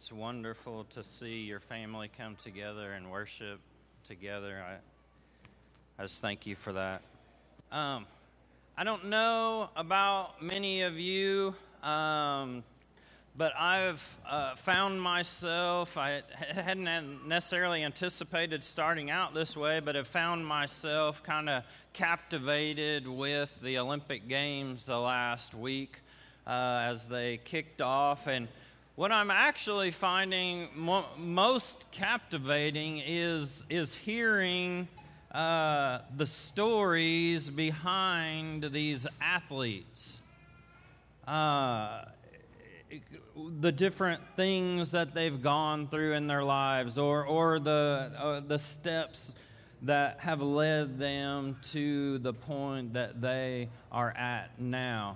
It's wonderful to see your family come together and worship together. I just thank you for that. I don't know about many of you, but I've found myself, I hadn't necessarily anticipated starting out this way, but have found myself kind of captivated with the Olympic Games the last week as they kicked off. And what I'm actually finding most captivating is hearing the stories behind these athletes. The different things that they've gone through in their lives, or the steps that have led them to the point that they are at now.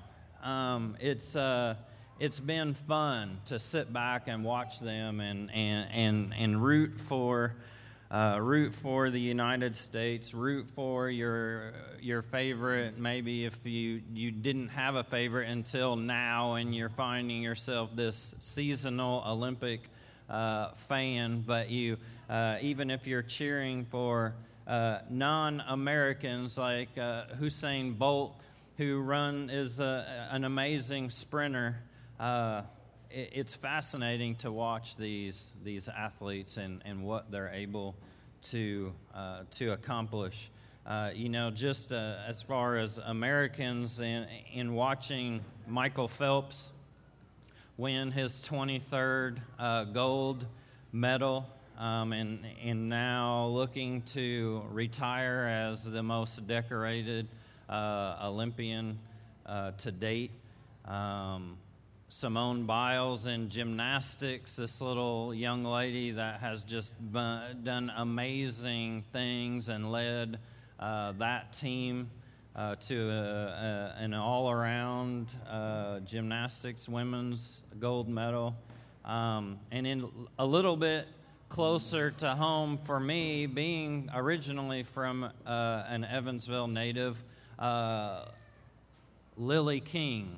It's been fun to sit back and watch them and root for the United States, root for your favorite. Maybe if you didn't have a favorite until now and you're finding yourself this seasonal Olympic fan, but you even if you're cheering for non-Americans like Usain Bolt, who is an amazing sprinter. It's fascinating to watch these athletes and what they're able to accomplish. Just as far as Americans, in watching Michael Phelps win his 23rd gold medal, and now looking to retire as the most decorated Olympian to date. Simone Biles in gymnastics, this little young lady that has just done amazing things and led that team to an all-around gymnastics women's gold medal. And in a little bit closer to home for me, being originally from an Evansville native, Lily King,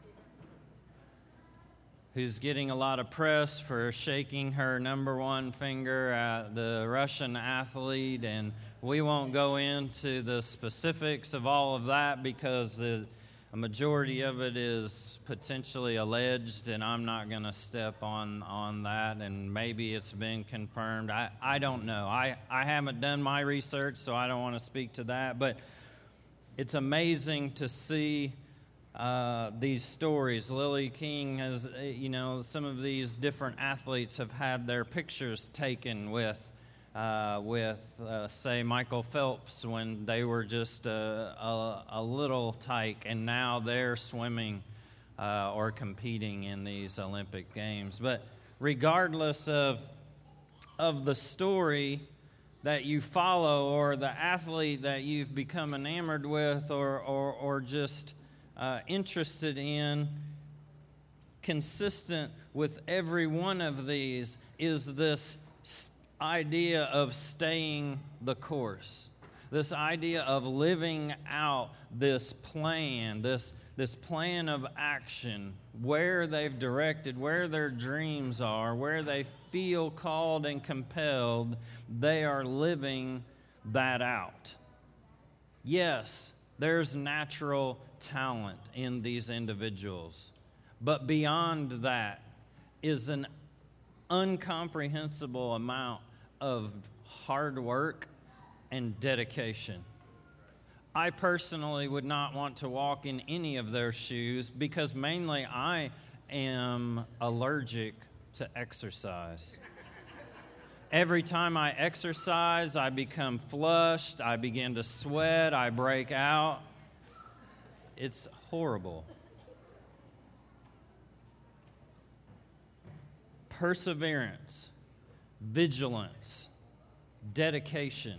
who's getting a lot of press for shaking her number one finger at the Russian athlete. And we won't go into the specifics of all of that because a majority of it is potentially alleged, and I'm not going to step on that, and maybe it's been confirmed. I don't know. I haven't done my research, so I don't want to speak to that, but it's amazing to see these stories. Lily King has, some of these different athletes have had their pictures taken with say, Michael Phelps when they were just a little tyke, and now they're swimming or competing in these Olympic Games. But regardless of the story that you follow or the athlete that you've become enamored with or just interested in, consistent with every one of these is this idea of staying the course, this idea of living out this plan, this plan of action, where they've directed, where their dreams are, where they feel called and compelled, they are living that out. Yes, there's natural talent in these individuals, but beyond that is an incomprehensible amount of hard work and dedication. I personally would not want to walk in any of their shoes because mainly I am allergic to exercise. Every time I exercise, I become flushed, I begin to sweat, I break out. It's horrible. Perseverance, vigilance, dedication.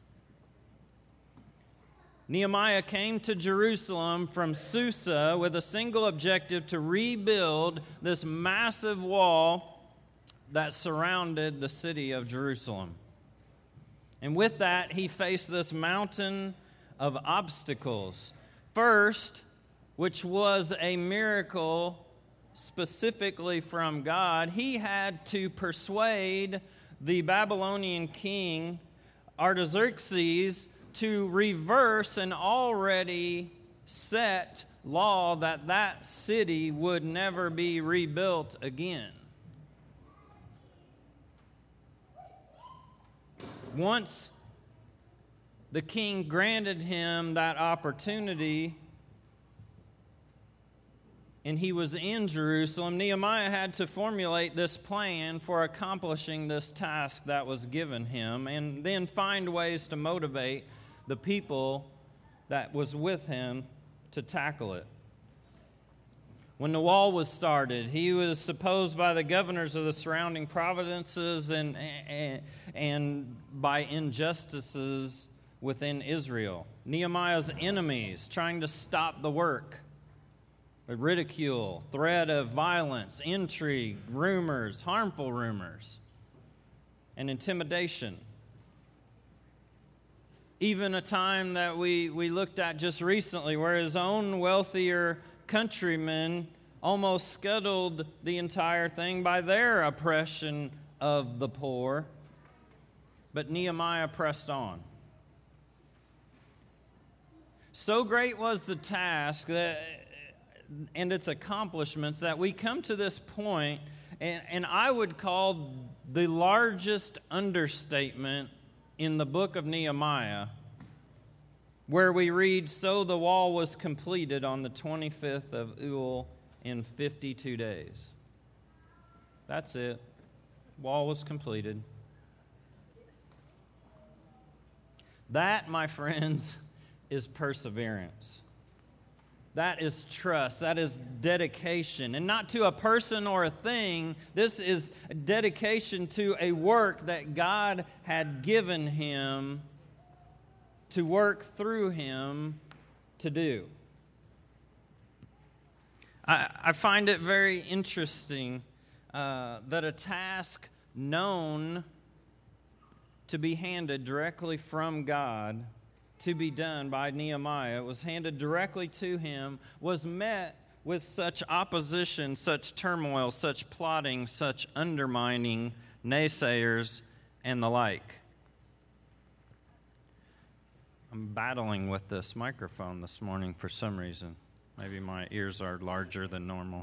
Nehemiah came to Jerusalem from Susa with a single objective: to rebuild this massive wall that surrounded the city of Jerusalem. And with that, he faced this mountain of obstacles. First, which was a miracle specifically from God. He had to persuade the Babylonian king Artaxerxes to reverse an already set law that that city would never be rebuilt again. Once the king granted him that opportunity and he was in Jerusalem, Nehemiah had to formulate this plan for accomplishing this task that was given him, and then find ways to motivate the people that was with him to tackle it. When the wall was started, he was supposed by the governors of the surrounding provinces and by injustices within Israel. Nehemiah's enemies trying to stop the work. Ridicule, threat of violence, intrigue, rumors, harmful rumors, and intimidation. Even a time that we looked at just recently where his own wealthier countrymen almost scuttled the entire thing by their oppression of the poor. But Nehemiah pressed on. So great was the task and its accomplishments that we come to this point, and I would call the largest understatement in the book of Nehemiah, where we read, "So the wall was completed on the 25th of Elul in 52 days." That's it. Wall was completed. That, my friends, is perseverance. That is trust. That is dedication. And not to a person or a thing. This is dedication to a work that God had given him to work through him to do. I find it very interesting that a task known to be handed directly from God to be done by Nehemiah, was handed directly to him, was met with such opposition, such turmoil, such plotting, such undermining, naysayers, and the like. I'm battling with this microphone this morning for some reason. Maybe my ears are larger than normal.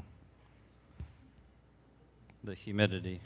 The humidity.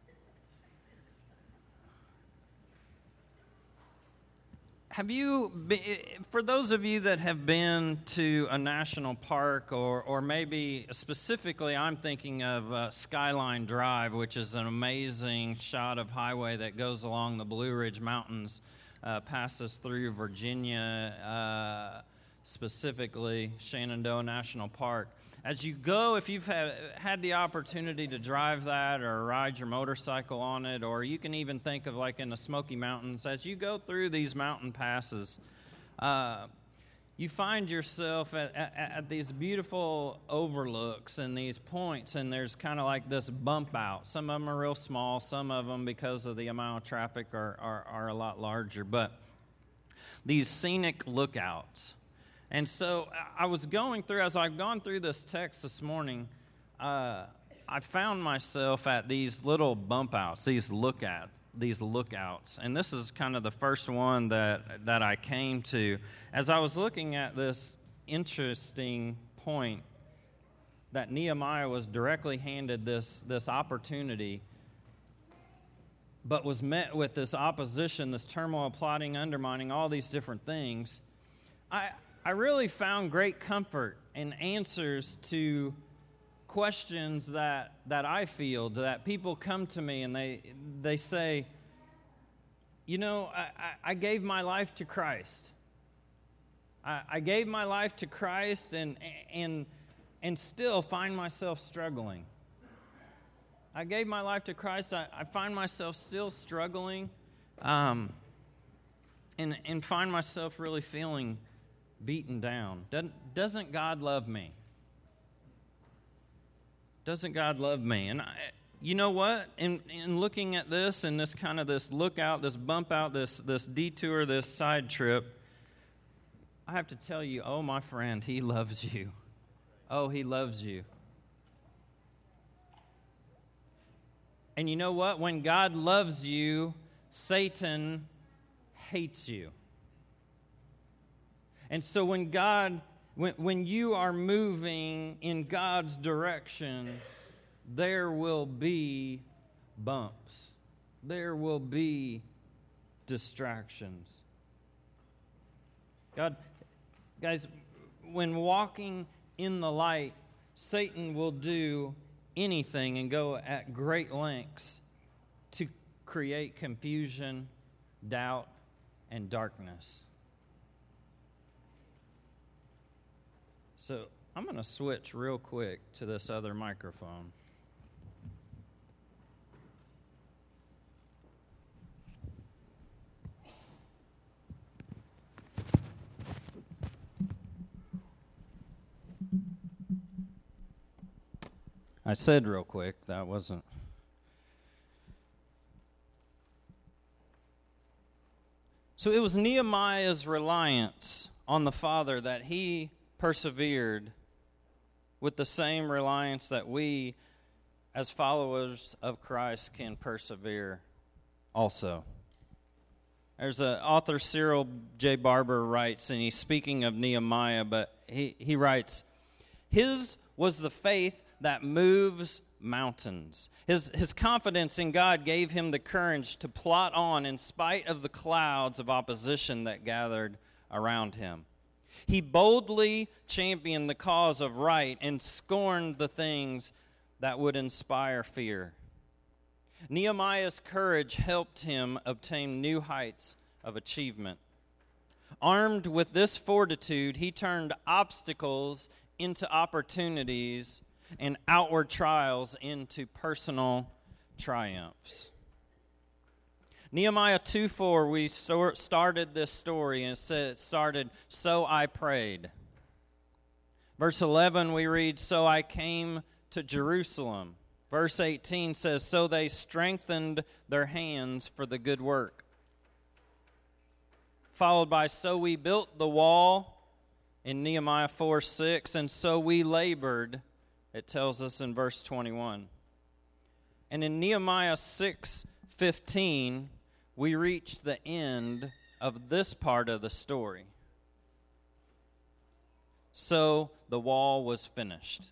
Have you, for those of you that have been to a national park, or maybe specifically I'm thinking of Skyline Drive, which is an amazing shot of highway that goes along the Blue Ridge Mountains, passes through Virginia, specifically Shenandoah National Park. As you go, if you've had the opportunity to drive that or ride your motorcycle on it, or you can even think of like in the Smoky Mountains, as you go through these mountain passes, you find yourself at these beautiful overlooks and these points, and there's kind of like this bump out. Some of them are real small, some of them, because of the amount of traffic, are a lot larger, but these scenic lookouts. And so I was going through, as I've gone through this text this morning, I found myself at these little bump outs, these lookouts. And this is kind of the first one that I came to. As I was looking at this interesting point that Nehemiah was directly handed this opportunity, but was met with this opposition, this turmoil, plotting, undermining, all these different things, I really found great comfort and answers to questions that I field, that people come to me and they say, you know, I gave my life to Christ. I gave my life to Christ and still find myself struggling. I gave my life to Christ. I find myself still struggling, and find myself really feeling beaten down. Doesn't God love me? Doesn't God love me? And you know what? In looking at this and this kind of this lookout, this bump out, this detour, this side trip, I have to tell you, oh, my friend, He loves you. Oh, He loves you. And you know what? When God loves you, Satan hates you. And so when you are moving in God's direction, there will be bumps. There will be distractions. Guys, when walking in the light, Satan will do anything and go at great lengths to create confusion, doubt, and darkness. So I'm going to switch real quick to this other microphone. I said real quick, that wasn't. So it was Nehemiah's reliance on the Father that he persevered with the same reliance that we, as followers of Christ, can persevere also. There's an author, Cyril J. Barber, writes, and he's speaking of Nehemiah, but he writes, his was the faith that moves mountains. His confidence in God gave him the courage to plot on in spite of the clouds of opposition that gathered around him. He boldly championed the cause of right and scorned the things that would inspire fear. Nehemiah's courage helped him obtain new heights of achievement. Armed with this fortitude, he turned obstacles into opportunities and outward trials into personal triumphs. Nehemiah 2:4, we started this story, and it started, "So I prayed." Verse 11, we read, "So I came to Jerusalem." Verse 18 says, "So they strengthened their hands for the good work." Followed by, "So we built the wall," in Nehemiah 4:6, "and so we labored," it tells us in verse 21. And in Nehemiah 6:15, we reach the end of this part of the story. So the wall was finished.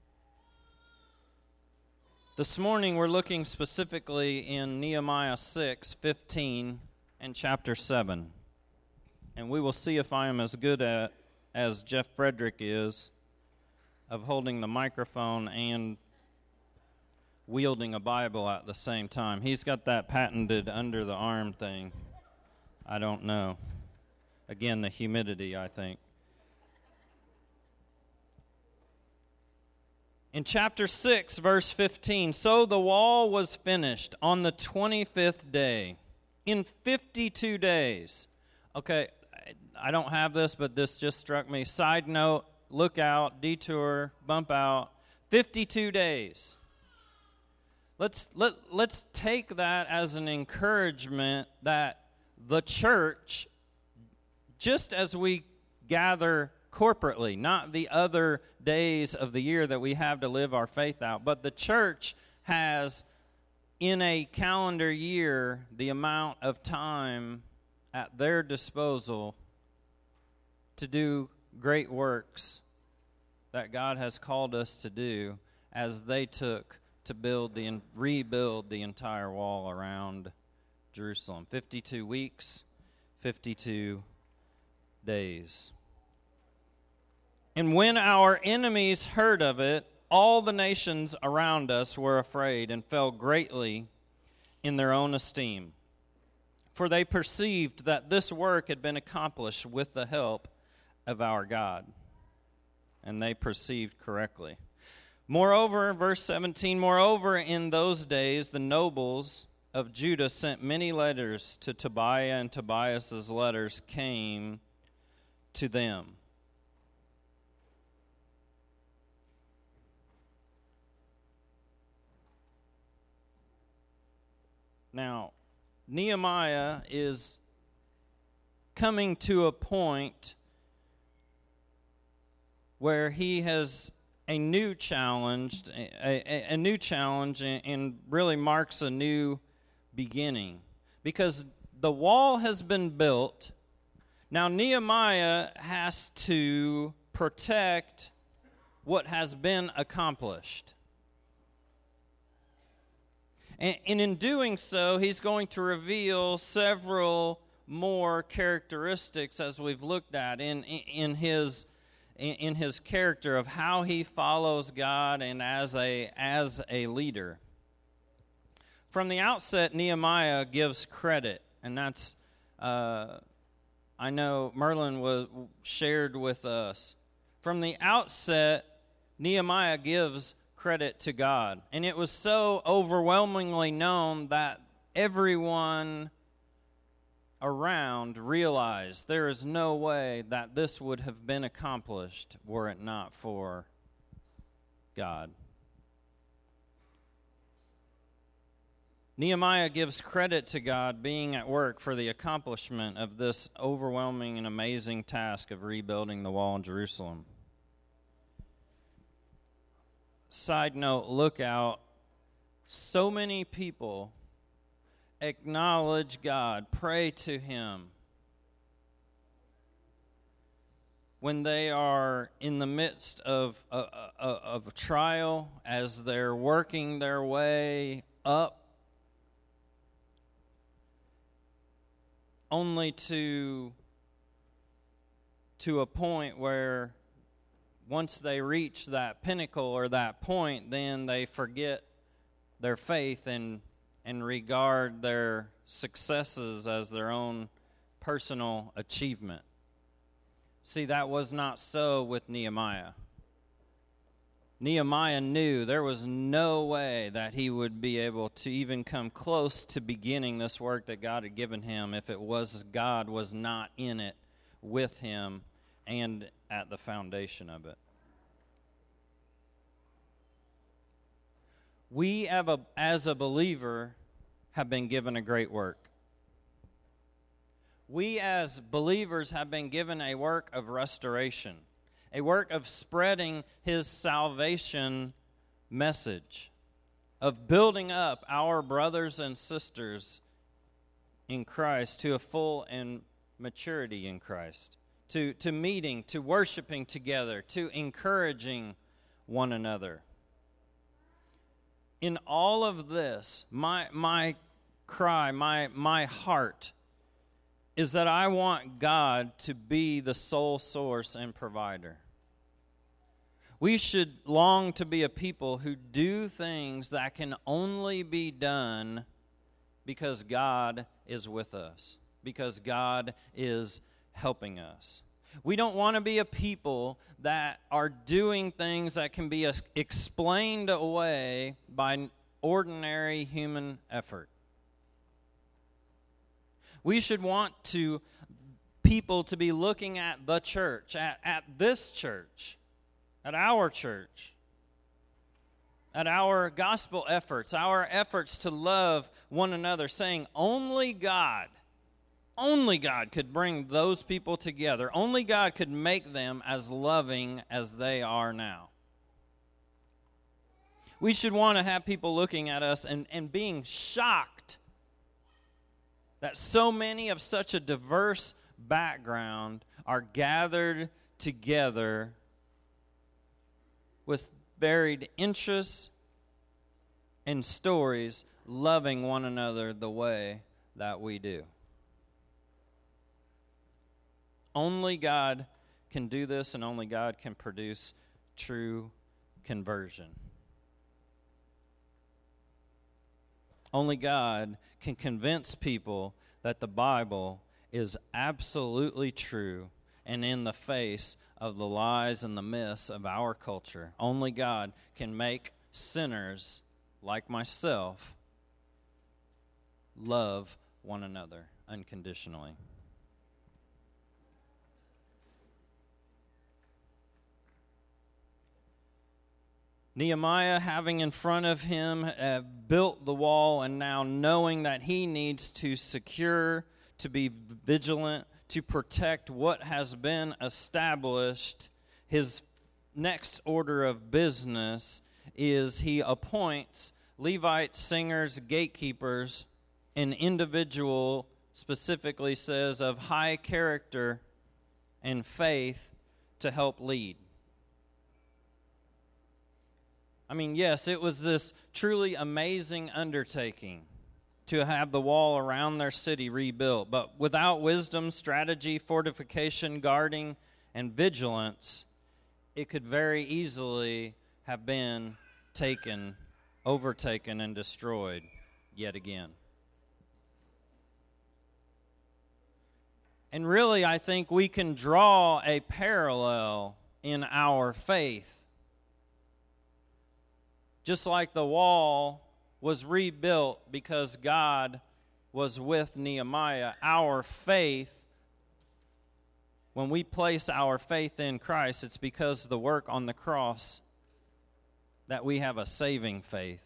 This morning we're looking specifically in Nehemiah 6:15 and chapter 7. And we will see if I am as good at as Jeff Frederick is of holding the microphone and wielding a Bible at the same time. He's got that patented under the arm thing. I don't know. Again, the humidity, I think. In chapter 6, verse 15, "So the wall was finished on the 25th day, in 52 days. Okay, I don't have this, but this just struck me. Side note, look out, detour, bump out. 52 days. Let's take that as an encouragement that the church, just as we gather corporately, not the other days of the year that we have to live our faith out, but the church has in a calendar year the amount of time at their disposal to do great works that God has called us to do, as they took to build and rebuild the entire wall around Jerusalem. 52 weeks, 52 days. And when our enemies heard of it, all the nations around us were afraid and fell greatly in their own esteem. For they perceived that this work had been accomplished with the help of our God. And they perceived correctly. Moreover, verse 17, "Moreover, in those days the nobles of Judah sent many letters to Tobiah, and Tobias's letters came to them." Now, Nehemiah is coming to a point where he has a new challenge, and really marks a new beginning. Because the wall has been built. Now Nehemiah has to protect what has been accomplished. And in doing so, he's going to reveal several more characteristics, as we've looked at in his character of how he follows God and as a leader. From the outset, Nehemiah gives credit, and that's I know Merlin shared with us. From the outset, Nehemiah gives credit to God. And it was so overwhelmingly known that everyone around realized there is no way that this would have been accomplished were it not for God. Nehemiah gives credit to God being at work for the accomplishment of this overwhelming and amazing task of rebuilding the wall in Jerusalem. Side note, look out. So many people acknowledge God, pray to Him when they are in the midst of a trial, as they're working their way up, only to a point where once they reach that pinnacle or that point, then they forget their faith and regard their successes as their own personal achievement. See, that was not so with Nehemiah. Nehemiah knew there was no way that he would be able to even come close to beginning this work that God had given him if it was God was not in it with him and at the foundation of it. We, as a believer, have been given a great work. We, as believers, have been given a work of restoration, a work of spreading His salvation message, of building up our brothers and sisters in Christ to a full and maturity in Christ, to meeting, to worshiping together, to encouraging one another. In all of this, my cry, my heart is that I want God to be the sole source and provider. We should long to be a people who do things that can only be done because God is with us, because God is helping us. We don't want to be a people that are doing things that can be explained away by ordinary human effort. We should want people to be looking at the church, at this church, at our church, at our gospel efforts, our efforts to love one another, saying only God could bring those people together. Only God could make them as loving as they are now. We should want to have people looking at us and being shocked that so many of such a diverse background are gathered together with varied interests and stories, loving one another the way that we do. Only God can do this, and only God can produce true conversion. Only God can convince people that the Bible is absolutely true and in the face of the lies and the myths of our culture. Only God can make sinners like myself love one another unconditionally. Nehemiah, having in front of him built the wall, and now knowing that he needs to secure, to be vigilant, to protect what has been established, his next order of business is he appoints Levites, singers, gatekeepers, an individual, specifically says, of high character and faith to help lead. I mean, yes, it was this truly amazing undertaking to have the wall around their city rebuilt. But without wisdom, strategy, fortification, guarding, and vigilance, it could very easily have been overtaken, and destroyed yet again. And really, I think we can draw a parallel in our faith. Just like the wall was rebuilt because God was with Nehemiah, our faith, when we place our faith in Christ, it's because of the work on the cross that we have a saving faith.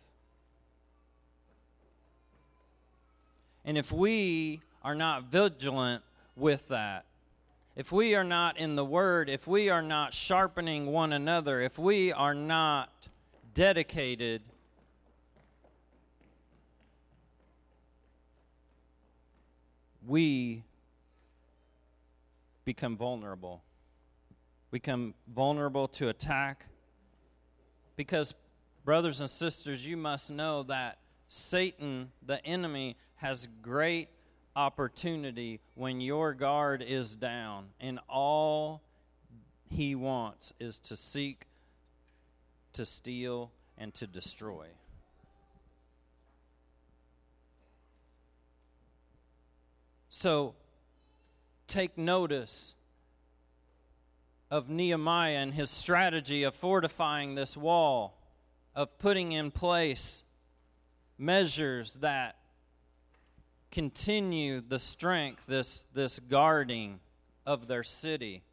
And if we are not vigilant with that, if we are not in the Word, if we are not sharpening one another, if we are not dedicated, we become vulnerable. We become vulnerable to attack. Because, brothers and sisters, you must know that Satan, the enemy, has great opportunity when your guard is down, and all he wants is to seek, to steal, and to destroy. So, take notice of Nehemiah and his strategy of fortifying this wall, of putting in place measures that continue the strength, this guarding of their city.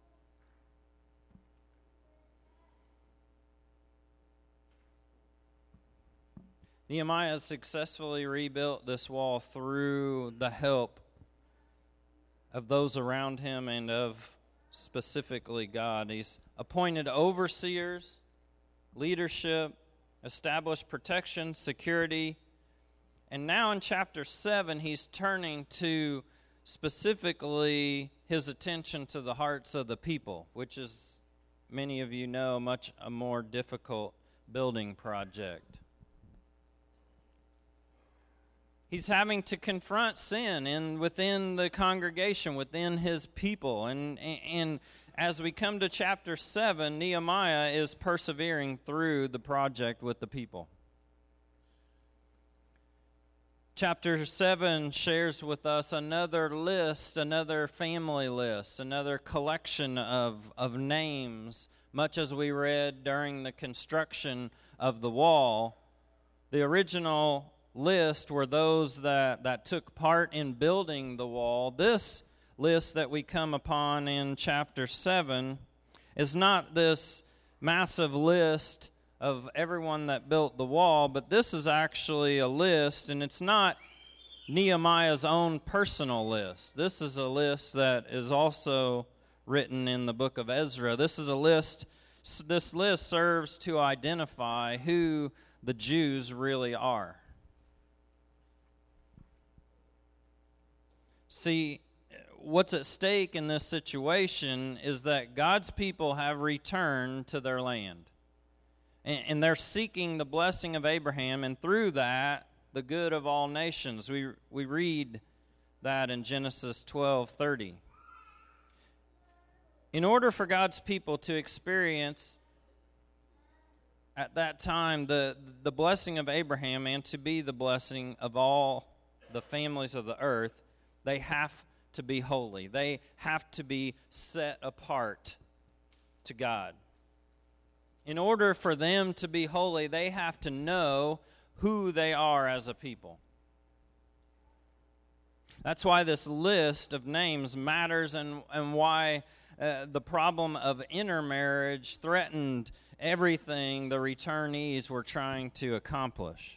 Nehemiah successfully rebuilt this wall through the help of those around him and of specifically God. He's appointed overseers, leadership, established protection, security. And now in chapter 7, he's turning to specifically his attention to the hearts of the people, which is, many of you know, much a more difficult building project. He's having to confront sin within the congregation, within his people. And as we come to chapter 7, Nehemiah is persevering through the project with the people. Chapter 7 shares with us another list, another family list, another collection of names, much as we read during the construction of the wall. The original list were those that took part in building the wall. This list that we come upon in chapter 7 is not this massive list of everyone that built the wall, but this is actually a list, and it's not Nehemiah's own personal list. This is a list that is also written in the book of Ezra. This list serves to identify who the Jews really are. See, what's at stake in this situation is that God's people have returned to their land. And they're seeking the blessing of Abraham, and through that, the good of all nations. We read that in Genesis 12:30. In order for God's people to experience at that time the blessing of Abraham and to be the blessing of all the families of the earth, they have to be holy. They have to be set apart to God. In order for them to be holy, they have to know who they are as a people. That's why this list of names matters, and why the problem of intermarriage threatened everything the returnees were trying to accomplish.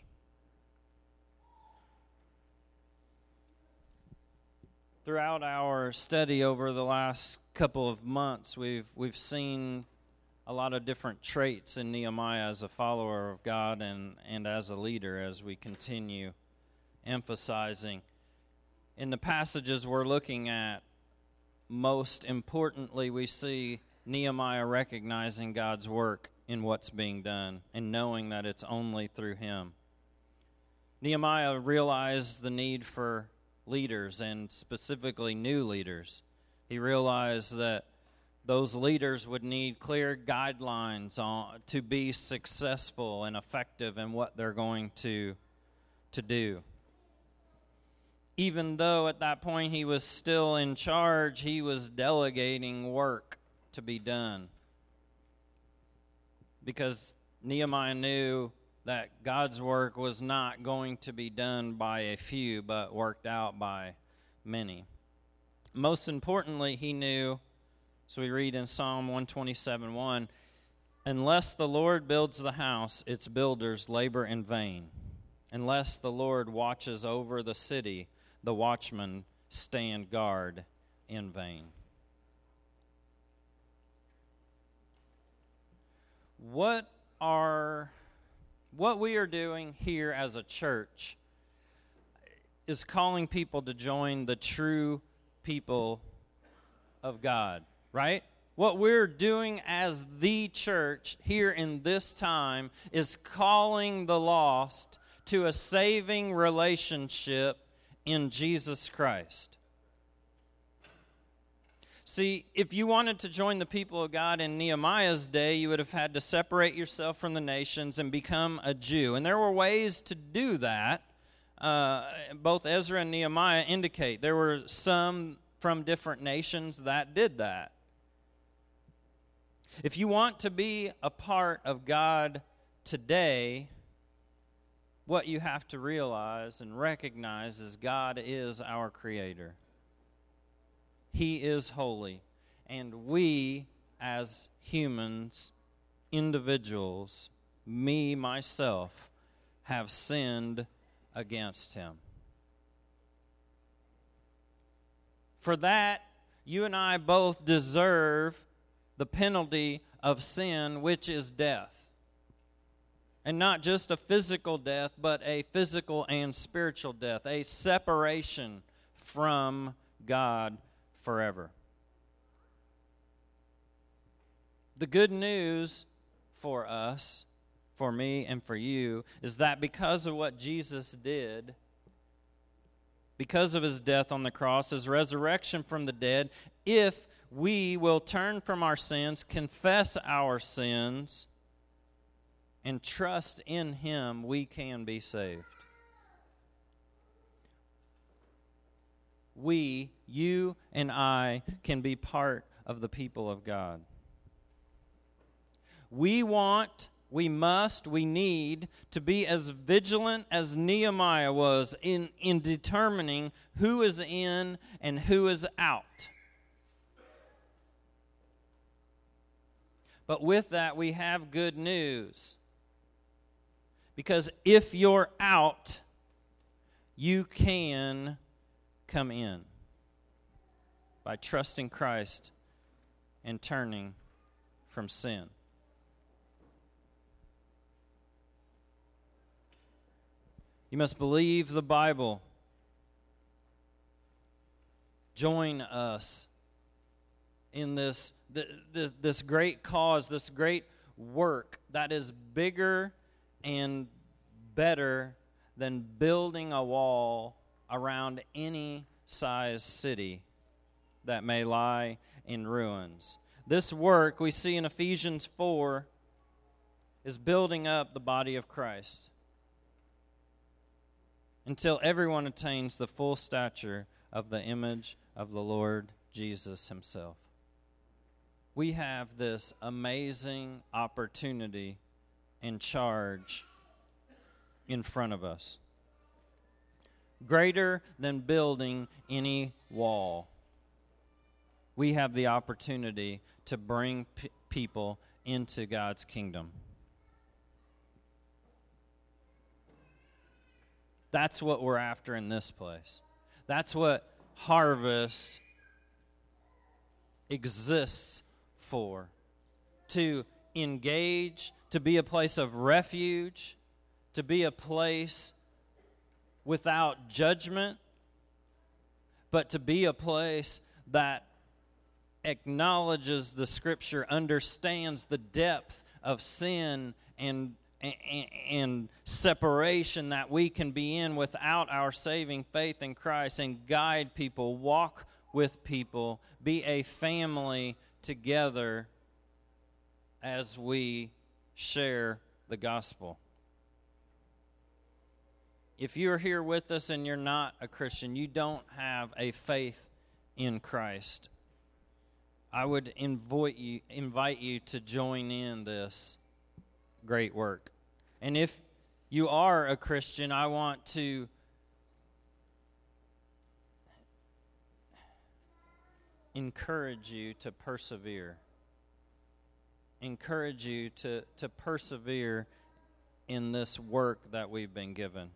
Throughout our study over the last couple of months, we've seen a lot of different traits in Nehemiah as a follower of God and as a leader as we continue emphasizing. In the passages we're looking at, most importantly, we see Nehemiah recognizing God's work in what's being done and knowing that it's only through him. Nehemiah realized the need for leaders, and specifically new leaders. He realized that those leaders would need clear guidelines to be successful and effective in what they're going to do. Even though at that point he was still in charge, he was delegating work to be done. Because Nehemiah knew that God's work was not going to be done by a few, but worked out by many. Most importantly, he knew, so we read in Psalm 127:1, unless the Lord builds the house, its builders labor in vain. Unless the Lord watches over the city, the watchmen stand guard in vain. What we are doing here as a church is calling people to join the true people of God, right? What we're doing as the church here in this time is calling the lost to a saving relationship in Jesus Christ. See, if you wanted to join the people of God in Nehemiah's day, you would have had to separate yourself from the nations and become a Jew. And there were ways to do that. Both Ezra and Nehemiah indicate there were some from different nations that did that. If you want to be a part of God today, what you have to realize and recognize is God is our Creator. He is holy, and we as humans, individuals, me, myself, have sinned against Him. For that, you and I both deserve the penalty of sin, which is death. And not just a physical death, but a physical and spiritual death, a separation from God forever. The good news for us, for me and for you, is that because of what Jesus did, because of his death on the cross, his resurrection from the dead, if we will turn from our sins, confess our sins, and trust in him, we can be saved. We, you and I, can be part of the people of God. We need to be as vigilant as Nehemiah was in determining who is in and who is out. But with that, we have good news. Because if you're out, you can come in by trusting Christ and turning from sin. You must believe the Bible. Join us in this great cause, this great work that is bigger and better than building a wall around any size city that may lie in ruins. This work we see in Ephesians 4 is building up the body of Christ until everyone attains the full stature of the image of the Lord Jesus himself. We have this amazing opportunity and charge in front of us. Greater than building any wall, we have the opportunity to bring people into God's kingdom. That's what we're after in this place. That's what Harvest exists for. To engage, to be a place of refuge, to be a place without judgment, but to be a place that acknowledges the Scripture, understands the depth of sin and separation that we can be in without our saving faith in Christ, and guide people, walk with people, be a family together as we share the gospel. If you're here with us and you're not a Christian, you don't have a faith in Christ, I would invite you to join in this great work. And if you are a Christian, I want to encourage you to persevere. Encourage you to persevere in this work that we've been given.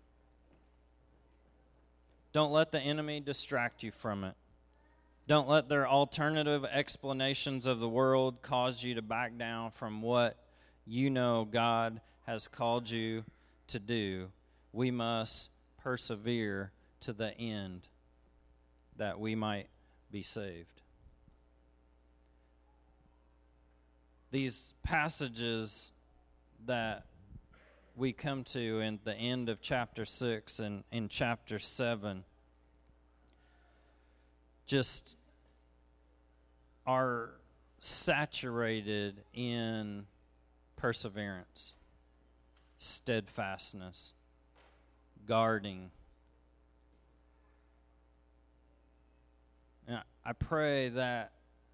Don't let the enemy distract you from it. Don't let their alternative explanations of the world cause you to back down from what you know God has called you to do. We must persevere to the end that we might be saved. These passages that we come to in the end of chapter 6 and in chapter 7 just are saturated in perseverance, steadfastness, guarding. And I pray that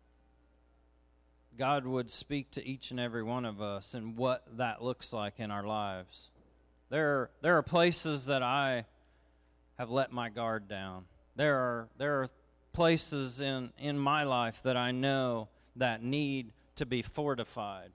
God would speak to each and every one of us and what that looks like in our lives. There are places that I have let my guard down. There are places in my life that I know that need to be fortified.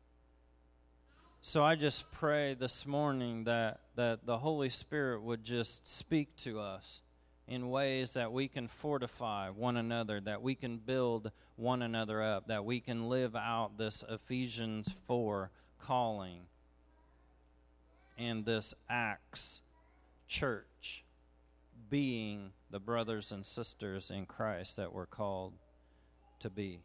So I just pray this morning that the Holy Spirit would just speak to us in ways that we can fortify one another, that we can build one another up, that we can live out this Ephesians 4 calling and this Acts church, being the brothers and sisters in Christ that we're called to be.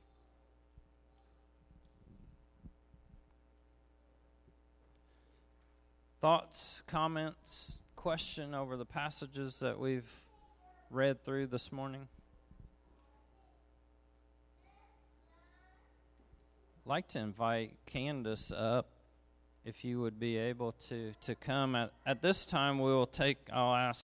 Thoughts, comments, question over the passages that we've read through this morning? I'd like to invite Candace up, if you would be able to come. At this time, I'll ask